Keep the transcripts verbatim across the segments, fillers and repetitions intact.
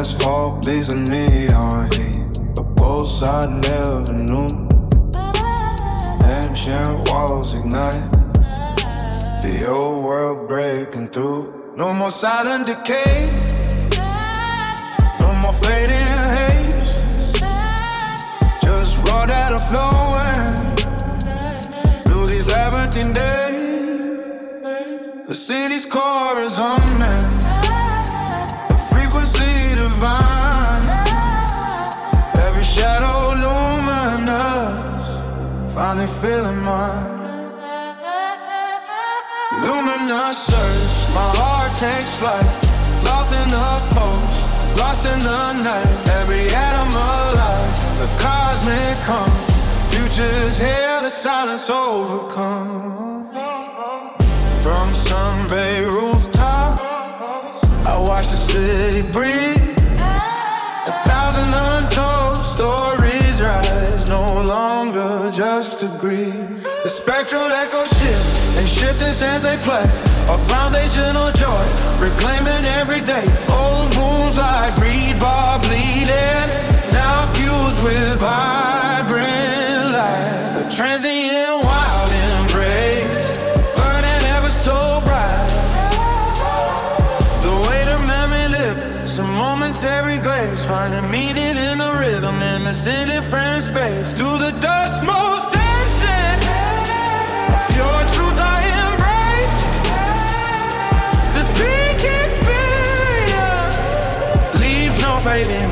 asphalt blazing neon heat. The pulse I never knew. Ancient walls ignite. The old world breaking through. No more silent decay. No more fading haze. Just raw data flowing through these labyrinthine days. The city's core is humming. The frequency divine. Every shadow luminous. Finally feeling mine. Luminous surge, my heart takes flight. Lost in the pulse, lost in the night. Every atom alive, the cosmic calm. Future's here, the silence overcome. From Sunbay rooftops, I watch the city breathe. A thousand untold stories rise, no longer just to grieve. The spectral echo shift and shifting sands they play. A foundational joy, reclaiming every day. Old wounds like rebar bleeding, now fused with vibrant light. A transient wild embrace, burning ever so bright. The weight of memory lives, a momentary grace, finding meaning in the rhythm in this indifferent space. To the dust most dancing, pure truth I embrace. This peak experience leaves no fading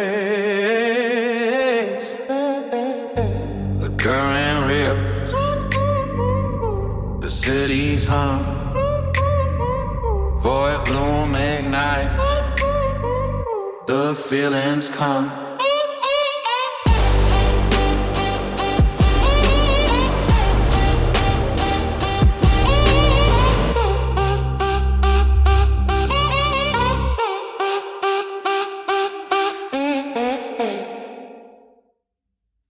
trace. The current rips, the city's hum. Void bloom ignite, the feelings come.